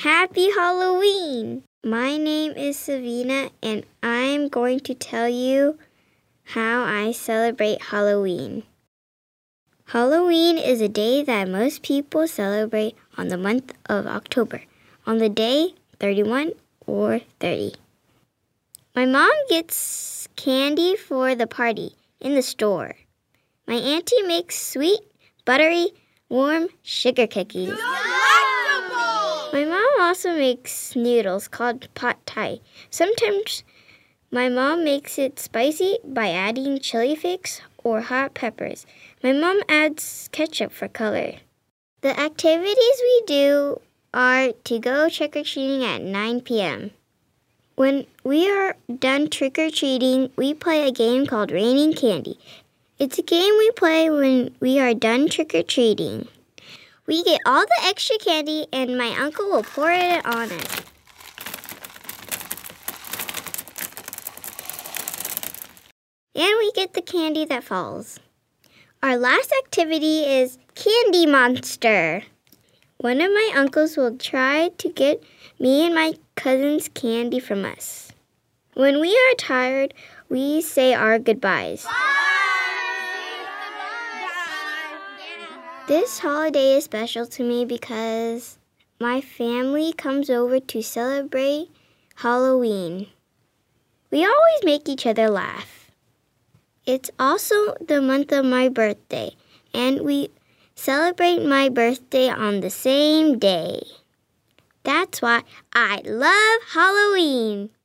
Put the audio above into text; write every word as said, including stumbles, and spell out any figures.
Happy Halloween! My name is Savina, and I'm going to tell you how I celebrate Halloween. Halloween is a day that most people celebrate on the month of October, on the day thirty-one or thirty. My mom gets candy for the party in the store. My auntie makes sweet, buttery, warm sugar cookies. Delightful! My mom also makes noodles called pad thai. Sometimes my mom makes it spicy by adding chili flakes or hot peppers. My mom adds ketchup for color. The activities we do are to go trick-or-treating at nine p.m. When we are done trick-or-treating, we play a game called Raining Candy. It's a game we play when we are done trick-or-treating. We get all the extra candy, and my uncle will pour it on us. And we get the candy that falls. Our last activity is Candy Monster. One of my uncles will try to get me and my cousins candy from us. When we are tired, we say our goodbyes. Bye. This holiday is special to me because my family comes over to celebrate Halloween. We always make each other laugh. It's also the month of my birthday, and we celebrate my birthday on the same day. That's why I love Halloween.